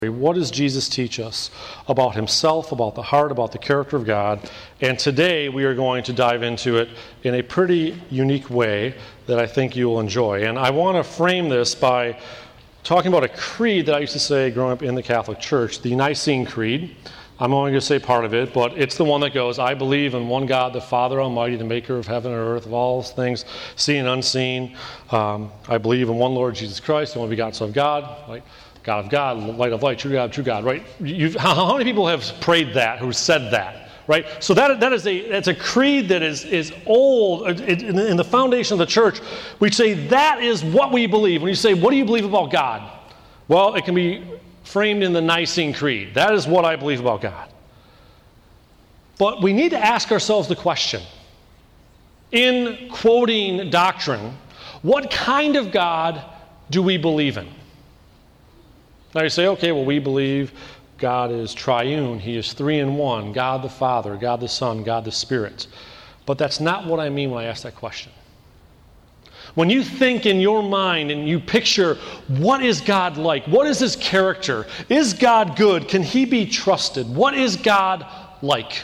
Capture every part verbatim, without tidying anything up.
What does Jesus teach us about himself, about the heart, about the character of God? And today we are going to dive into it in a pretty unique way that I think you will enjoy. And I want to frame this by talking about a creed that I used to say growing up in the Catholic Church, the Nicene Creed. I'm only going to say part of it, but it's the one that goes, I believe in one God, the Father Almighty, the maker of heaven and earth, of all things seen and unseen. Um, I believe in one Lord Jesus Christ, the only begotten Son of God, right? God of God, light of light, true God, true God, right? You've, how, how many people have prayed that, who said that, right? So that that is a that's a creed that is is old. It, in, in the foundation of the church, we say that is what we believe. When you say, what do you believe about God? Well, it can be framed in the Nicene Creed. That is what I believe about God. But we need to ask ourselves the question, in quoting doctrine, what kind of God do we believe in? Now you say, okay, well, we believe God is triune. He is three in one. God the Father, God the Son, God the Spirit. But that's not what I mean when I ask that question. When you think in your mind and you picture, what is God like? What is his character? Is God good? Can he be trusted? What is God like?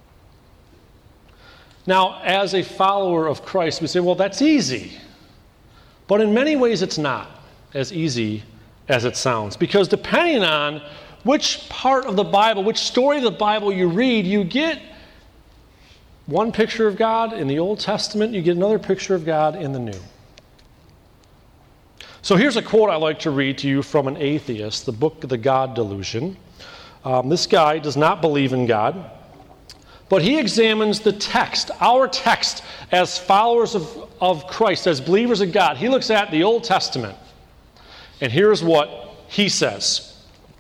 Now, as a follower of Christ, we say, well, that's easy. But in many ways, it's not as easy as it sounds. Because depending on which part of the Bible, which story of the Bible you read, you get one picture of God in the Old Testament, you get another picture of God in the New. So here's a quote I like to read to you from an atheist, the book The God Delusion. Um, this guy does not believe in God, but he examines the text, our text, as followers of, of Christ, as believers of God. He looks at the Old Testament. And here's what he says.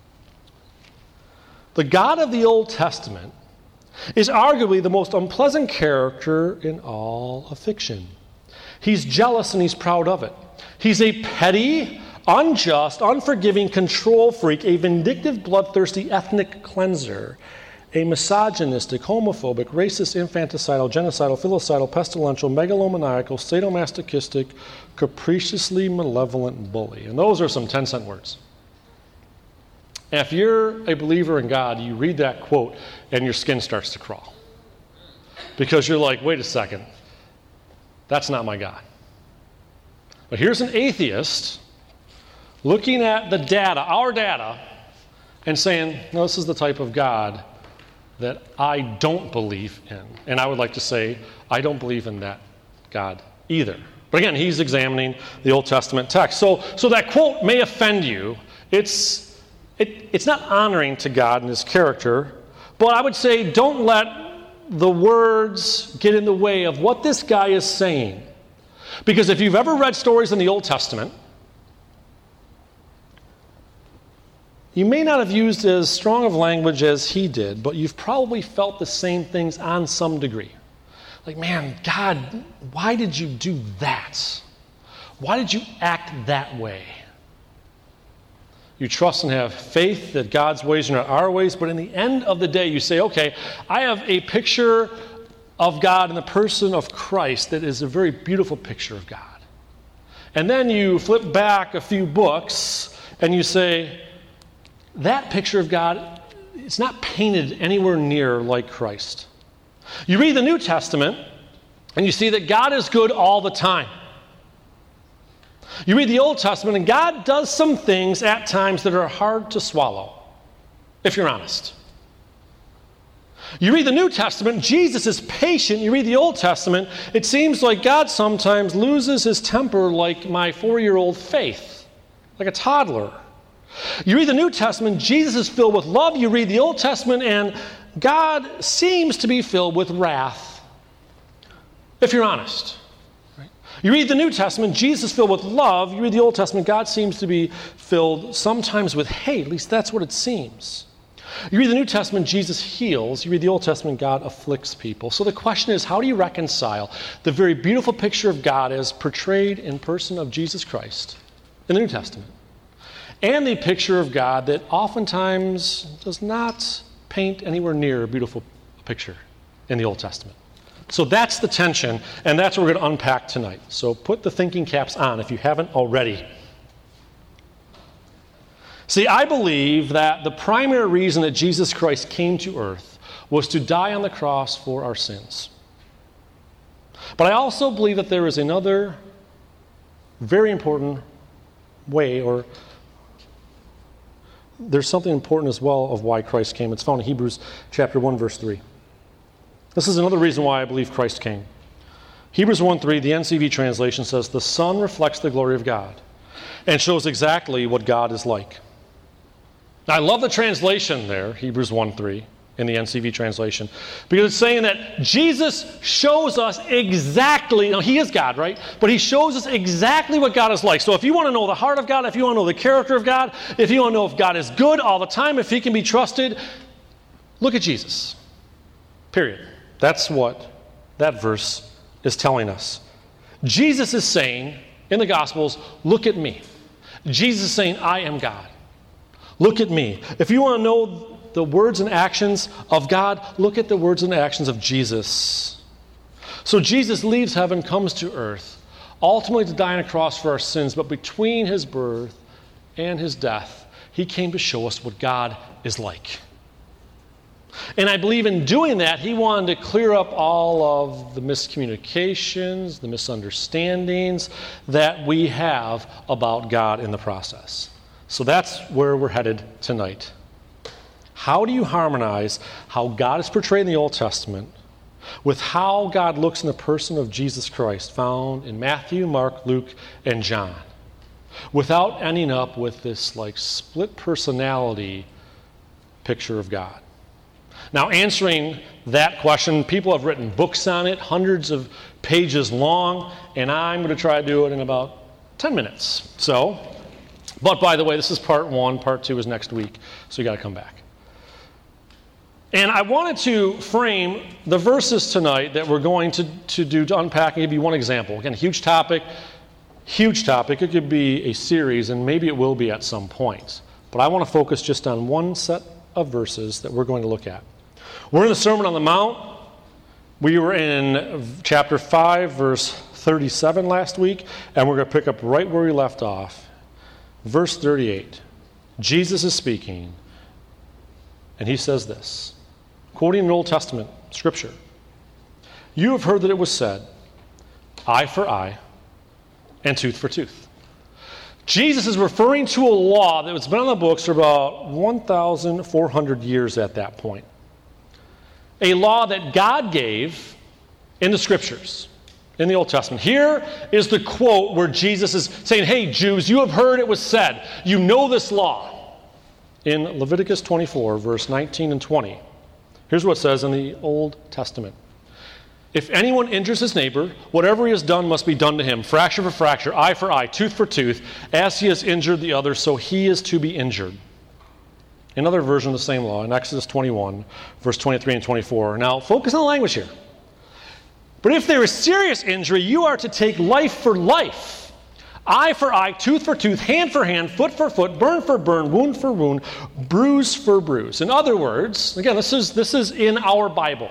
The God of the Old Testament is arguably the most unpleasant character in all of fiction. He's jealous and he's proud of it. He's a petty, unjust, unforgiving control freak, a vindictive, bloodthirsty ethnic cleanser, a misogynistic, homophobic, racist, infanticidal, genocidal, filicidal, pestilential, megalomaniacal, sadomasochistic, capriciously malevolent bully. And those are some ten-cent words. And if you're a believer in God, you read that quote and your skin starts to crawl. Because you're like, wait a second, that's not my God. But here's an atheist looking at the data, our data, and saying, no, this is the type of God that I don't believe in. And I would like to say, I don't believe in that God either. But again, he's examining the Old Testament text. So, so that quote may offend you. It's, it, it's not honoring to God and his character. But I would say, don't let the words get in the way of what this guy is saying. Because if you've ever read stories in the Old Testament, you may not have used as strong of language as he did, but you've probably felt the same things on some degree. Like, man, God, why did you do that? Why did you act that way? You trust and have faith that God's ways are not our ways, but in the end of the day, you say, okay, I have a picture of God in the person of Christ that is a very beautiful picture of God. And then you flip back a few books and you say, that picture of God, it's not painted anywhere near like Christ. You read the New Testament, and you see that God is good all the time. You read the Old Testament, and God does some things at times that are hard to swallow, if you're honest. You read the New Testament, Jesus is patient. You read the Old Testament, it seems like God sometimes loses his temper like my four-year-old Faith, like a toddler. You read the New Testament, Jesus is filled with love. You read the Old Testament, and God seems to be filled with wrath, if you're honest. Right? You read the New Testament, Jesus is filled with love. You read the Old Testament, God seems to be filled sometimes with hate. At least that's what it seems. You read the New Testament, Jesus heals. You read the Old Testament, God afflicts people. So the question is, how do you reconcile the very beautiful picture of God as portrayed in person of Jesus Christ in the New Testament and the picture of God that oftentimes does not paint anywhere near a beautiful picture in the Old Testament? So that's the tension, and that's what we're going to unpack tonight. So put the thinking caps on if you haven't already. See, I believe that the primary reason that Jesus Christ came to earth was to die on the cross for our sins. But I also believe that there is another very important way, or there's something important as well of why Christ came. It's found in Hebrews chapter one, verse three. This is another reason why I believe Christ came. Hebrews one three, the N C V translation says, "The Son reflects the glory of God and shows exactly what God is like." Now, I love the translation there, Hebrews one three, in the N C V translation, because it's saying that Jesus shows us exactly, now he is God, right? But he shows us exactly what God is like. So if you want to know the heart of God, if you want to know the character of God, if you want to know if God is good all the time, if he can be trusted, look at Jesus. Period. That's what that verse is telling us. Jesus is saying in the Gospels, look at me. Jesus is saying, I am God. Look at me. If you want to know the words and actions of God, look at the words and actions of Jesus. So Jesus leaves heaven, comes to earth, ultimately to die on a cross for our sins, but between his birth and his death, he came to show us what God is like. And I believe in doing that, he wanted to clear up all of the miscommunications, the misunderstandings that we have about God in the process. So that's where we're headed tonight. How do you harmonize how God is portrayed in the Old Testament with how God looks in the person of Jesus Christ, found in Matthew, Mark, Luke, and John, without ending up with this like split personality picture of God? Now, answering that question, people have written books on it, hundreds of pages long, and I'm going to try to do it in about ten minutes. So, but by the way, this is part one. Part two is next week, so you got to come back. And I wanted to frame the verses tonight that we're going to, to do to unpack and give you one example. Again, huge topic, huge topic. It could be a series, and maybe it will be at some point. But I want to focus just on one set of verses that we're going to look at. We're in the Sermon on the Mount. We were in chapter five, verse thirty-seven last week, and we're going to pick up right where we left off. Verse thirty-eight. Jesus is speaking, and he says this, quoting an Old Testament scripture. You have heard that it was said, eye for eye and tooth for tooth. Jesus is referring to a law that was been on the books for about one thousand four hundred years at that point. A law that God gave in the scriptures, in the Old Testament. Here is the quote where Jesus is saying, hey, Jews, you have heard it was said. You know this law. In Leviticus twenty-four, verse nineteen and twenty. Here's what it says in the Old Testament. If anyone injures his neighbor, whatever he has done must be done to him, fracture for fracture, eye for eye, tooth for tooth. As he has injured the other, so he is to be injured. Another version of the same law in Exodus twenty-one, verse twenty-three and twenty-four. Now, focus on the language here. But if there is serious injury, you are to take life for life. Eye for eye, tooth for tooth, hand for hand, foot for foot, burn for burn, wound for wound, bruise for bruise. In other words, again, this is, this is in our Bible.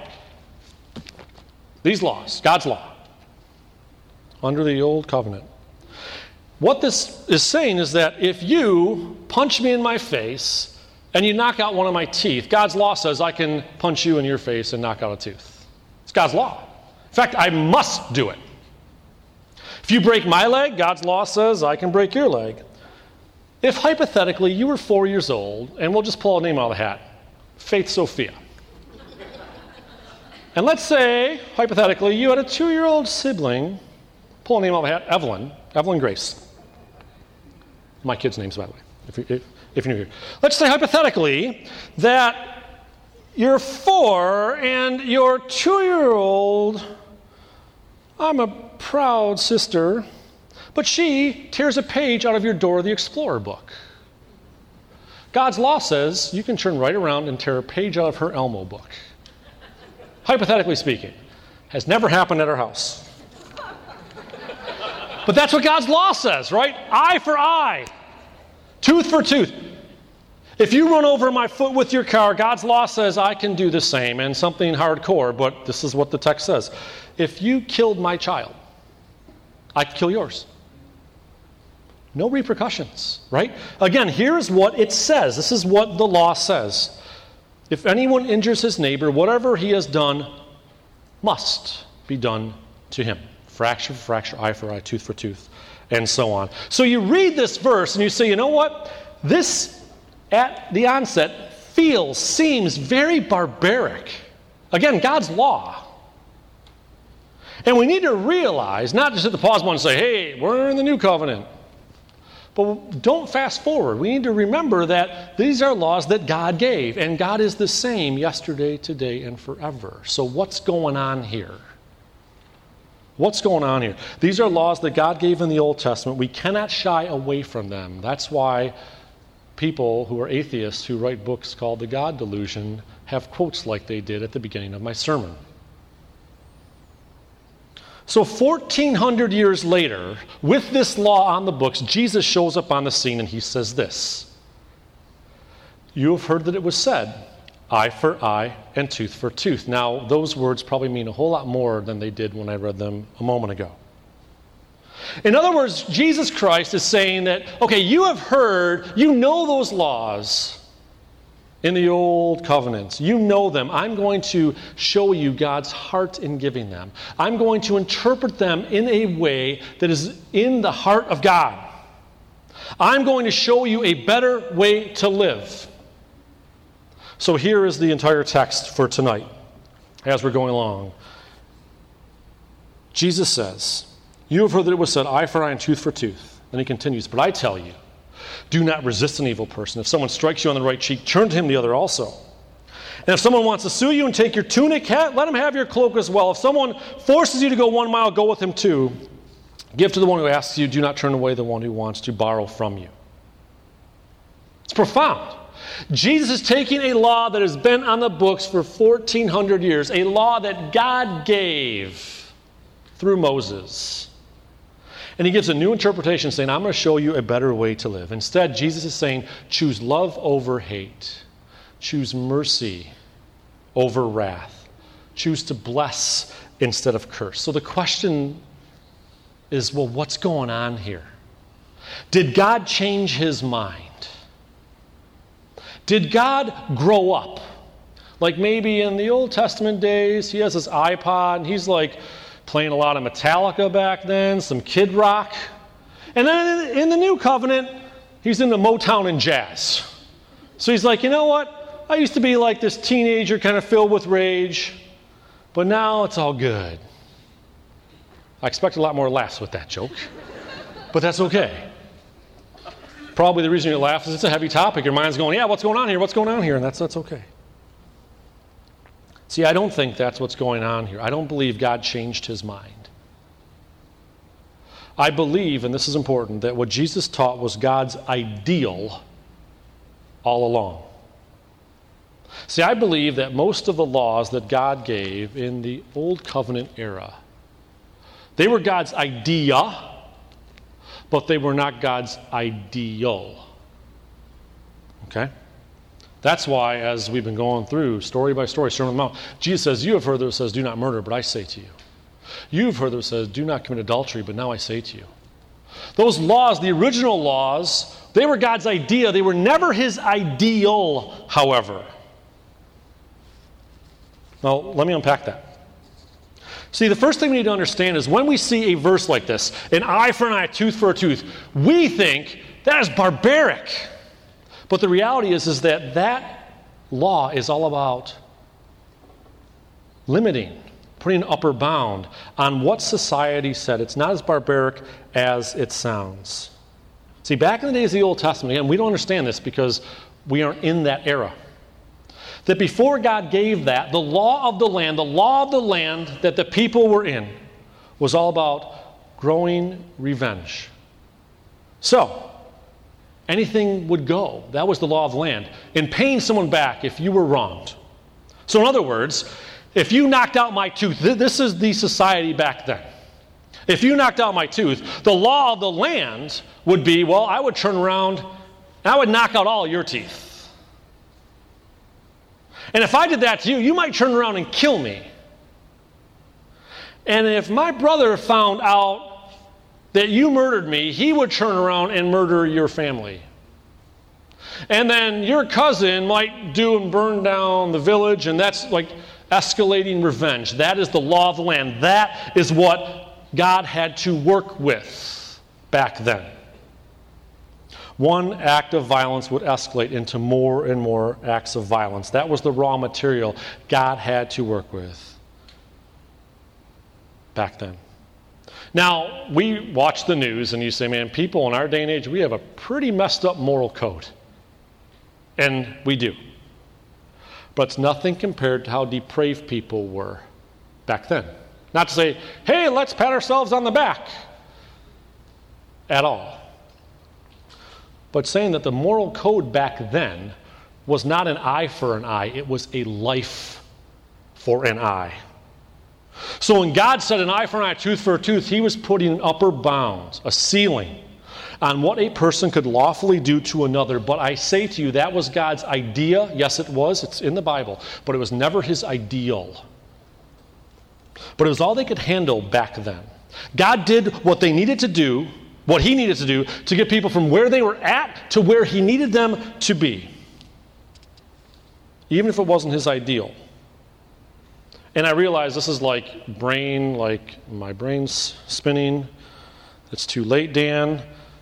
These laws, God's law, under the old covenant. What this is saying is that if you punch me in my face and you knock out one of my teeth, God's law says I can punch you in your face and knock out a tooth. It's God's law. In fact, I must do it. If you break my leg, God's law says I can break your leg. If hypothetically you were four years old, and we'll just pull a name out of the hat, Faith Sophia. And let's say, hypothetically, you had a two-year-old sibling, pull a name out of the hat, Evelyn, Evelyn Grace. My kids' names, by the way, if, you, if, if you're new here. Let's say, hypothetically, that you're four and your two-year-old, I'm a proud sister, but she tears a page out of your Dora the Explorer book. God's law says you can turn right around and tear a page out of her Elmo book. Hypothetically speaking, has never happened at our house. But that's what God's law says, right? Eye for eye, tooth for tooth. If you run over my foot with your car, God's law says I can do the same, and something hardcore, but this is what the text says. If you killed my child, I could kill yours. No repercussions, right? Again, here's what it says. This is what the law says. If anyone injures his neighbor, whatever he has done must be done to him. Fracture for fracture, eye for eye, tooth for tooth, and so on. So you read this verse and you say, you know what? This, at the onset, feels, seems very barbaric. Again, God's law. And we need to realize, not just hit the pause button and say, hey, we're in the new covenant. But don't fast forward. We need to remember that these are laws that God gave, and God is the same yesterday, today, and forever. So what's going on here? What's going on here? These are laws that God gave in the Old Testament. We cannot shy away from them. That's why people who are atheists who write books called The God Delusion have quotes like they did at the beginning of my sermon. So fourteen hundred years later, with this law on the books, Jesus shows up on the scene and he says this. You have heard that it was said, eye for eye and tooth for tooth. Now, those words probably mean a whole lot more than they did when I read them a moment ago. In other words, Jesus Christ is saying that, okay, you have heard, you know those laws in the old covenants. You know them. I'm going to show you God's heart in giving them. I'm going to interpret them in a way that is in the heart of God. I'm going to show you a better way to live. So here is the entire text for tonight as we're going along. Jesus says, you have heard that it was said, eye for eye and tooth for tooth. Then he continues, but I tell you, do not resist an evil person. If someone strikes you on the right cheek, turn to him the other also. And if someone wants to sue you and take your tunic, let him have your cloak as well. If someone forces you to go one mile, go with him too. Give to the one who asks you, do not turn away the one who wants to borrow from you. It's profound. Jesus is taking a law that has been on the books for fourteen hundred years, a law that God gave through Moses. And he gives a new interpretation saying, I'm going to show you a better way to live. Instead, Jesus is saying, choose love over hate. Choose mercy over wrath. Choose to bless instead of curse. So the question is, well, what's going on here? Did God change his mind? Did God grow up? Like maybe in the Old Testament days, he has his iPod, and he's like playing a lot of Metallica back then, some Kid Rock. And then in the New Covenant, he's into Motown and jazz. So he's like, you know what? I used to be like this teenager kind of filled with rage, but now it's all good. I expect a lot more laughs with that joke, but that's okay. Probably the reason you laugh is it's a heavy topic. Your mind's going, yeah, what's going on here? What's going on here? And that's that's okay. See, I don't think that's what's going on here. I don't believe God changed his mind. I believe, and this is important, that what Jesus taught was God's ideal all along. See, I believe that most of the laws that God gave in the Old Covenant era, they were God's idea, but they were not God's ideal. Okay? That's why, as we've been going through, story by story, Sermon on the Mount, Jesus says, you have heard that it says, do not murder, but I say to you. You've heard that it says, do not commit adultery, but now I say to you. Those laws, the original laws, they were God's idea. They were never his ideal, however. Now, let me unpack that. See, the first thing we need to understand is when we see a verse like this, an eye for an eye, tooth for a tooth, we think that is barbaric. But the reality is, is that that law is all about limiting, putting an upper bound on what society said. It's not as barbaric as it sounds. See, back in the days of the Old Testament, again, we don't understand this because we aren't in that era. That before God gave that, the law of the land, the law of the land that the people were in was all about growing revenge. So, anything would go. That was the law of the land. In paying someone back if you were wronged. So in other words, if you knocked out my tooth, th- this is the society back then. If you knocked out my tooth, the law of the land would be, well, I would turn around and I would knock out all your teeth. And if I did that to you, you might turn around and kill me. And if my brother found out that you murdered me, he would turn around and murder your family. And then your cousin might do and burn down the village, and that's like escalating revenge. That is the law of the land. That is what God had to work with back then. One act of violence would escalate into more and more acts of violence. That was the raw material God had to work with back then. Now, we watch the news and you say, man, people in our day and age, we have a pretty messed up moral code. And we do. But it's nothing compared to how depraved people were back then. Not to say, hey, let's pat ourselves on the back at all. But saying that the moral code back then was not an eye for an eye, it was a life for an eye. So when God said an eye for an eye, a tooth for a tooth, he was putting an upper bound, a ceiling, on what a person could lawfully do to another. But I say to you, that was God's idea. Yes, it was. It's in the Bible. But it was never his ideal. But it was all they could handle back then. God did what they needed to do, what he needed to do, to get people from where they were at to where he needed them to be. Even if it wasn't his ideal. And I realize this is like brain, like my brain's spinning. It's too late, Dan.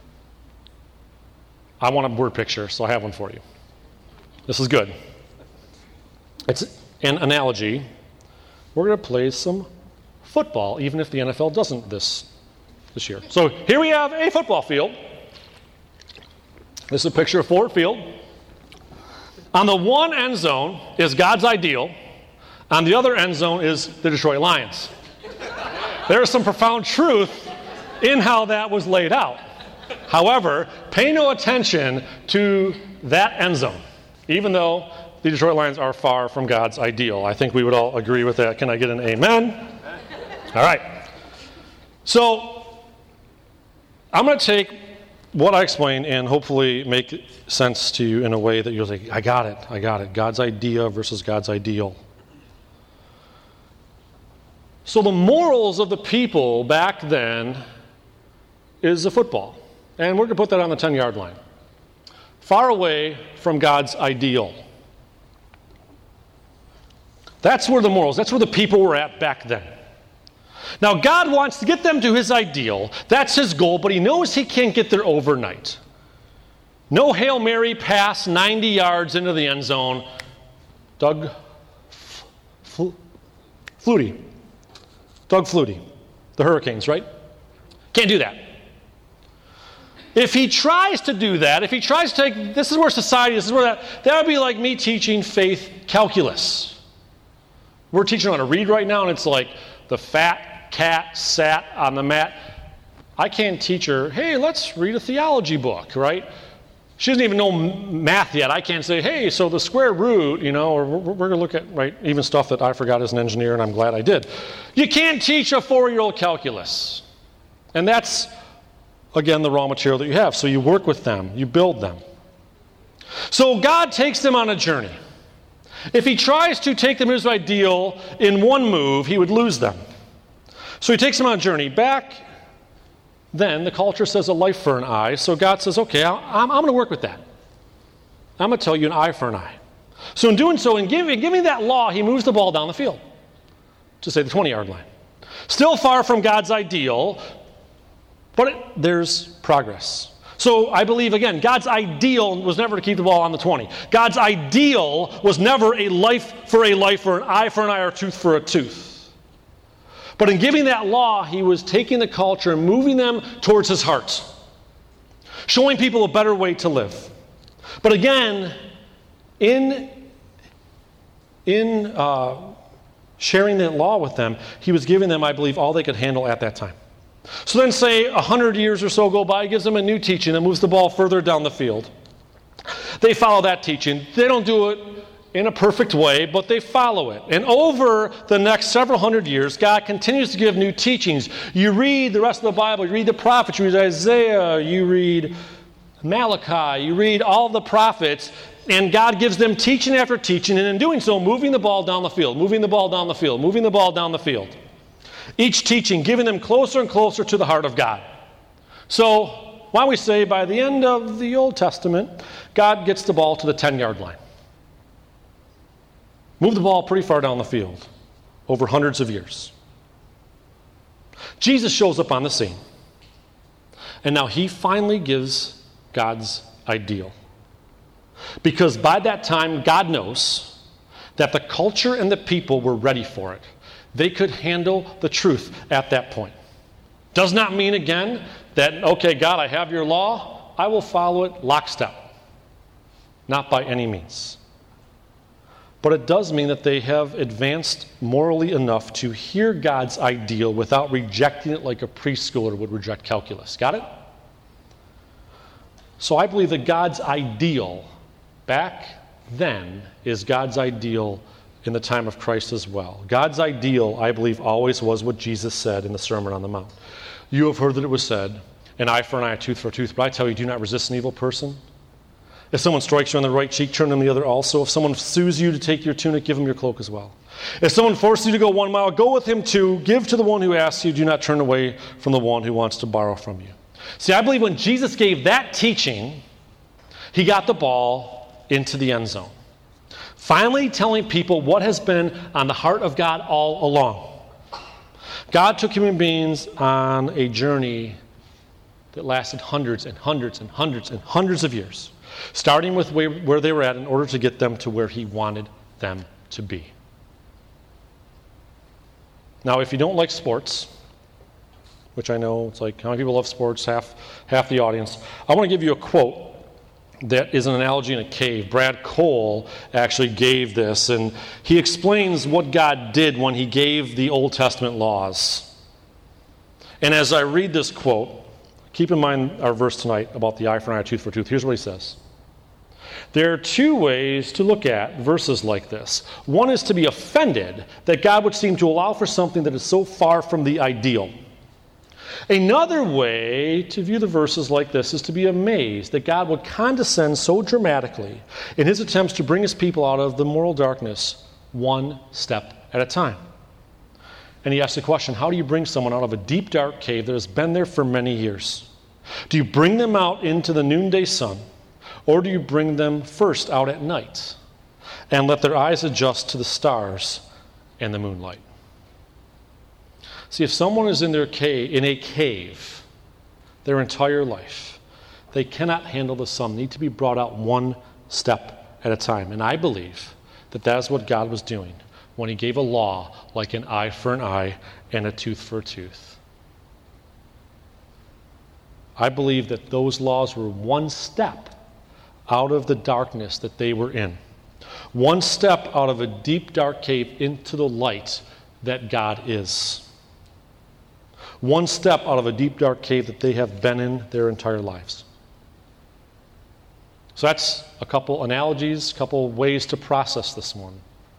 I want a word picture, so I have one for you. This is good. It's an analogy. We're going to play some football, even if the N F L doesn't this this year. So here we have a football field. This is a picture of Ford Field. On the one end zone is God's ideal. On the other end zone is the Detroit Lions. There is some profound truth in how that was laid out. However, pay no attention to that end zone, even though the Detroit Lions are far from God's ideal. I think we would all agree with that. Can I get an amen? All right. So I'm going to take what I explained and hopefully make sense to you in a way that you'll say, I got it, I got it. God's idea versus God's ideal. So the morals of the people back then is a football. And we're going to put that on the ten-yard line. Far away from God's ideal. That's where the morals, that's where the people were at back then. Now, God wants to get them to his ideal. That's his goal, but he knows he can't get there overnight. No Hail Mary pass ninety yards into the end zone. Doug F- F- Flutie. Doug Flutie. The Hurricanes, right? Can't do that. If he tries to do that, if he tries to take, this is where society, this is where that, that would be like me teaching faith calculus. We're teaching how to read right now, and it's like the fat cat sat on the mat. I can't teach her, hey, let's read a theology book, right? She doesn't even know math yet. I can't say, hey, so the square root, you know, or we're, we're going to look at, right, even stuff that I forgot as an engineer, and I'm glad I did. You can't teach a four-year-old calculus. And that's, again, the raw material that you have. So you work with them. You build them. So God takes them on a journey. If he tries to take them to his ideal in one move, he would lose them. So he takes them on a journey. Back then, the culture says a life for an eye. So God says, okay, I'm, I'm going to work with that. I'm going to tell you an eye for an eye. So in doing so, in giving, giving that law, he moves the ball down the field to, say, the twenty-yard line. Still far from God's ideal, but it, there's progress. So I believe, again, God's ideal was never to keep the ball on the twenty. God's ideal was never a life for a life or an eye for an eye or a tooth for a tooth. But in giving that law, he was taking the culture and moving them towards his heart, showing people a better way to live. But again, in, in uh, sharing that law with them, he was giving them, I believe, all they could handle at that time. So then say a hundred years or so go by, gives them a new teaching that moves the ball further down the field. They follow that teaching. They don't do it in a perfect way, but they follow it. And over the next several hundred years, God continues to give new teachings. You read the rest of the Bible, you read the prophets, you read Isaiah, you read Malachi, you read all the prophets, and God gives them teaching after teaching, and in doing so, moving the ball down the field, moving the ball down the field, moving the ball down the field. Each teaching giving them closer and closer to the heart of God. So why don't we say by the end of the Old Testament, God gets the ball to the ten-yard line. Move the ball pretty far down the field over hundreds of years. Jesus shows up on the scene. And now he finally gives God's ideal. Because by that time, God knows that the culture and the people were ready for it. They could handle the truth at that point. Does not mean, again, that, okay, God, I have your law. I will follow it lockstep. Not by any means. But it does mean that they have advanced morally enough to hear God's ideal without rejecting it like a preschooler would reject calculus. Got it? So I believe that God's ideal back then is God's ideal in the time of Christ as well. God's ideal, I believe, always was what Jesus said in the Sermon on the Mount. You have heard that it was said, an eye for an eye, a tooth for a tooth, but I tell you, do not resist an evil person. If someone strikes you on the right cheek, turn them the other also. If someone sues you to take your tunic, give him your cloak as well. If someone forces you to go one mile, go with him two. Give to the one who asks you. Do not turn away from the one who wants to borrow from you. See, I believe when Jesus gave that teaching, he got the ball into the end zone. Finally telling people what has been on the heart of God all along. God took human beings on a journey that lasted hundreds and hundreds and hundreds and hundreds of years, starting with where they were at in order to get them to where he wanted them to be. Now, if you don't like sports, which I know it's like, how many people love sports? Half, half the audience. I want to give you a quote that is an analogy in a cave. Brad Cole actually gave this, and he explains what God did when he gave the Old Testament laws. And as I read this quote, keep in mind our verse tonight about the eye for an eye, tooth for tooth. Here's what he says. There are two ways to look at verses like this. One is to be offended that God would seem to allow for something that is so far from the ideal. Another way to view the verses like this is to be amazed that God would condescend so dramatically in his attempts to bring his people out of the moral darkness one step at a time. And he asks the question, how do you bring someone out of a deep, dark cave that has been there for many years? Do you bring them out into the noonday sun, or do you bring them first out at night and let their eyes adjust to the stars and the moonlight? See, if someone is in their cave, in a cave their entire life, they cannot handle the sun. They need to be brought out one step at a time. And I believe that that is what God was doing when he gave a law like an eye for an eye and a tooth for a tooth. I believe that those laws were one step out of the darkness that they were in. One step out of a deep, dark cave into the light that God is. One step out of a deep, dark cave that they have been in their entire lives. So that's a couple analogies, a couple ways to process this one.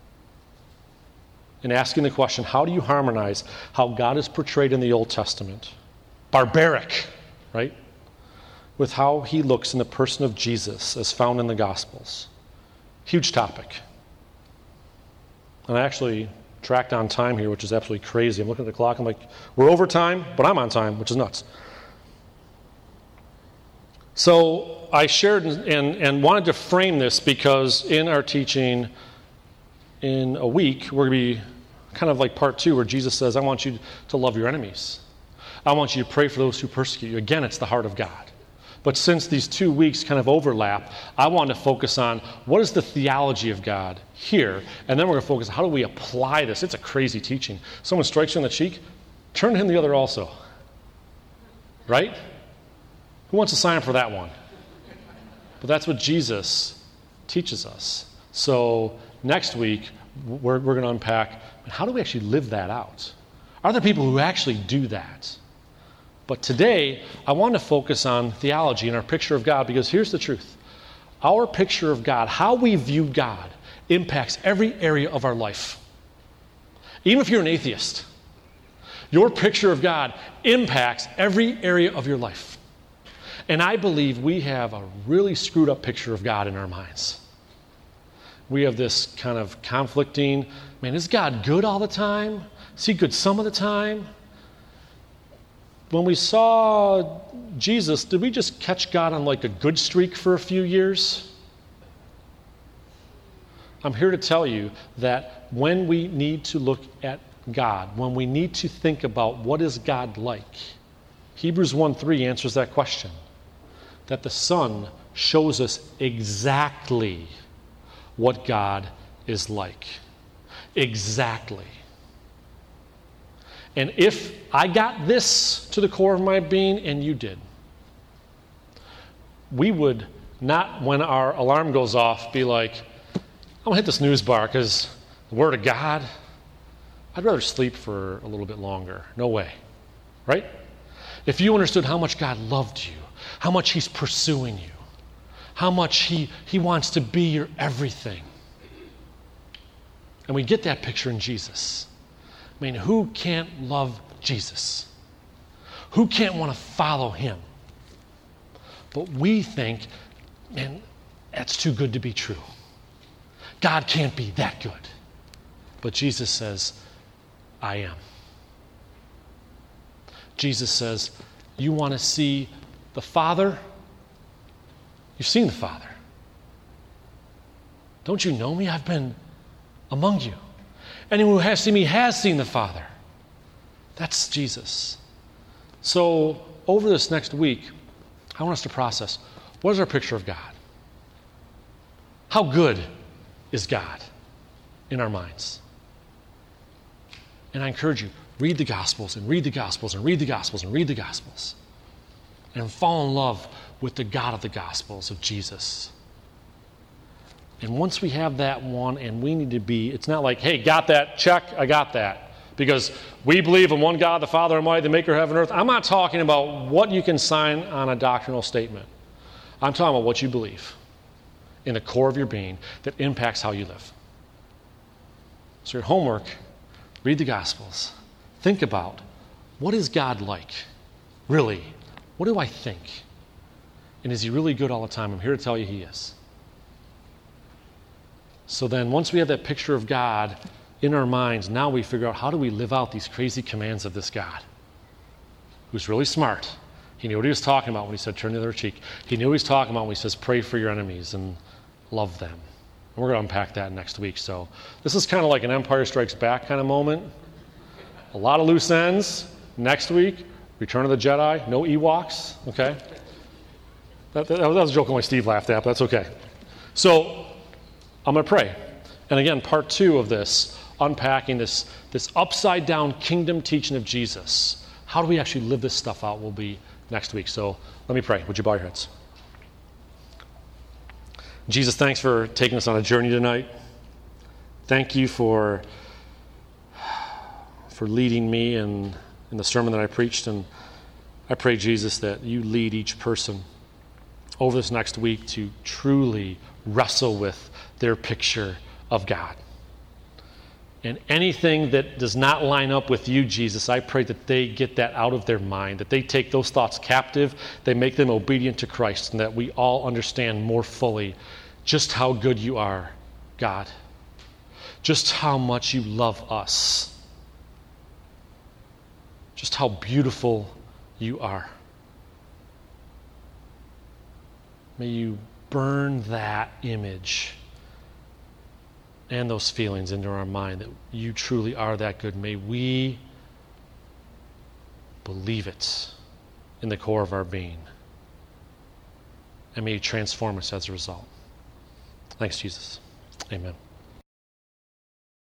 In asking the question, how do you harmonize how God is portrayed in the Old Testament? Barbaric, right? With how he looks in the person of Jesus as found in the Gospels. Huge topic. And I actually tracked on time here, which is absolutely crazy. I'm looking at the clock. I'm like, we're over time, but I'm on time, which is nuts. So I shared and, and, and wanted to frame this because in our teaching in a week, we're going to be kind of like part two where Jesus says, I want you to love your enemies. I want you to pray for those who persecute you. Again, it's the heart of God. But since these two weeks kind of overlap, I want to focus on what is the theology of God here, and then we're going to focus on how do we apply this. It's a crazy teaching. Someone strikes you on the cheek, turn to him the other also. Right? Who wants to sign up for that one? But that's what Jesus teaches us. So next week, we're, we're going to unpack, how do we actually live that out? Are there people who actually do that? But today, I want to focus on theology and our picture of God, because here's the truth. Our picture of God, how we view God, impacts every area of our life. Even if you're an atheist, your picture of God impacts every area of your life. And I believe we have a really screwed up picture of God in our minds. We have this kind of conflicting, man, is God good all the time? Is he good some of the time? when we saw Jesus, did we just catch God on like a good streak for a few years? I'm here to tell you that when we need to look at God, when we need to think about what is God like, Hebrews one three answers that question. That the Son shows us exactly what God is like. Exactly. And if I got this to the core of my being and you did, we would not, when our alarm goes off, be like, I'm going to hit the snooze bar because the Word of God, I'd rather sleep for a little bit longer. No way. Right? If you understood how much God loved you, how much He's pursuing you, how much He, he wants to be your everything. And we get that picture in Jesus. I mean, who can't love Jesus? Who can't want to follow Him? But we think, man, that's too good to be true. God can't be that good. But Jesus says, I am. Jesus says, you want to see the Father? You've seen the Father. Don't you know me? I've been among you. Anyone who has seen me has seen the Father. That's Jesus. So over this next week, I want us to process, what is our picture of God? How good is God in our minds? And I encourage you, read the Gospels and read the Gospels and read the Gospels and read the Gospels. And fall in love with the God of the Gospels, of Jesus. And once we have that one, and we need to be, it's not like, hey, got that, check, I got that. Because we believe in one God, the Father Almighty, the maker of heaven and earth. I'm not talking about what you can sign on a doctrinal statement. I'm talking about what you believe in the core of your being that impacts how you live. So your homework, read the Gospels. Think about, what is God like? Really? What do I think? And is He really good all the time? I'm here to tell you He is. So then once we have that picture of God in our minds, now we figure out, how do we live out these crazy commands of this God who's really smart. He knew what He was talking about when He said, turn the other cheek. He knew what He was talking about when He says, pray for your enemies and love them. And we're going to unpack that next week. So this is kind of like an Empire Strikes Back kind of moment. A lot of loose ends. Next week, Return of the Jedi. No Ewoks. Okay? That, that, that was a joke only Steve laughed at, but that's okay. So I'm going to pray. And again, part two of this, unpacking this, this upside-down kingdom teaching of Jesus. How do we actually live this stuff out will be next week. So let me pray. Would you bow your heads? Jesus, thanks for taking us on a journey tonight. Thank you for, for leading me in, in the sermon that I preached. And I pray, Jesus, that you lead each person over this next week to truly wrestle with their picture of God. And anything that does not line up with you, Jesus, I pray that they get that out of their mind, that they take those thoughts captive, they make them obedient to Christ, and that we all understand more fully just how good you are, God. Just how much you love us. Just how beautiful you are. May you burn that image and those feelings into our mind that you truly are that good. May we believe it in the core of our being. And may you transform us as a result. Thanks, Jesus. Amen.